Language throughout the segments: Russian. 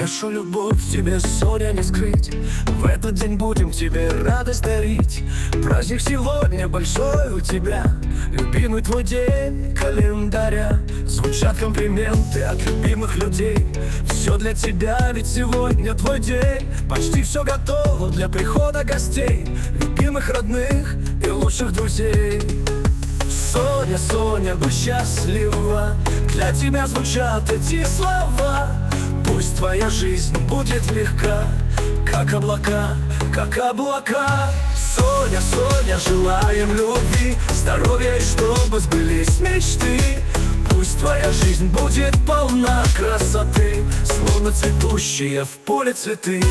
Нашу любовь тебе, Соня, не скрыть. В этот день будем тебе радость дарить. Праздник сегодня большой у тебя, любимый твой день календаря. Звучат комплименты от любимых людей. Все для тебя, ведь сегодня твой день. Почти все готово для прихода гостей, любимых, родных и лучших друзей. Соня, Соня, будь счастлива, для тебя звучат эти слова. Пусть твоя жизнь будет легка, как облака, как облака. Соня, Соня, желаем любви, здоровья и чтобы сбылись мечты. Пусть твоя жизнь будет полна красоты, словно цветущие в поле цветы.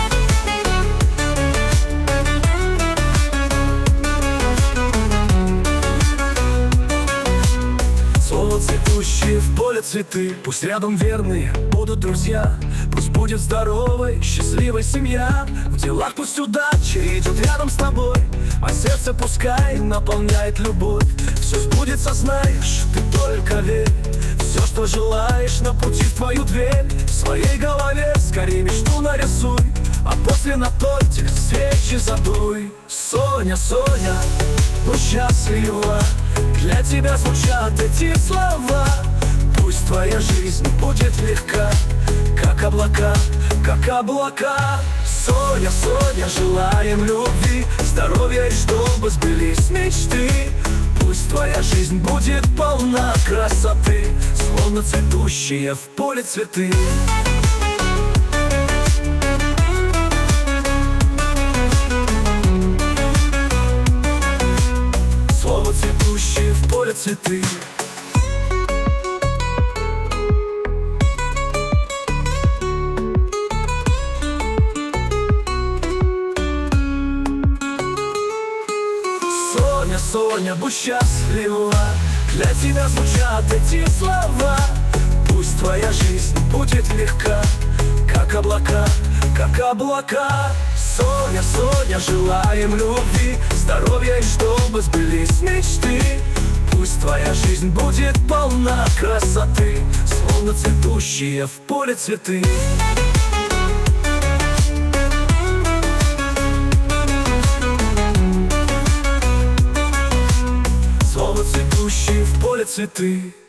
Цветущие в поле цветы. Пусть рядом верные будут друзья, пусть будет здоровой, счастливой семья. В делах пусть удача идет рядом с тобой, а сердце пускай наполняет любовь. Все сбудется, знаешь, ты только верь. Все, что желаешь, на пути в твою дверь. В своей голове скорее мечту нарисуй, а после на тортик свечи задуй. Соня, Соня, будь счастлива, для тебя звучат эти слова. Пусть твоя жизнь будет легка, как облака, как облака. Соня, Соня, желаем любви, здоровья и чтобы сбылись мечты. Пусть твоя жизнь будет полна красоты, словно цветущие в поле цветы. Словно цветущие в поле цветы. Соня, Соня, будь счастлива, для тебя звучат эти слова. Пусть твоя жизнь будет легка, как облака, как облака. Соня, Соня, желаем любви, здоровья и чтобы сбылись мечты. Пусть твоя жизнь будет полна красоты, словно цветущие в поле цветы. Словно цветущие в поле цветы.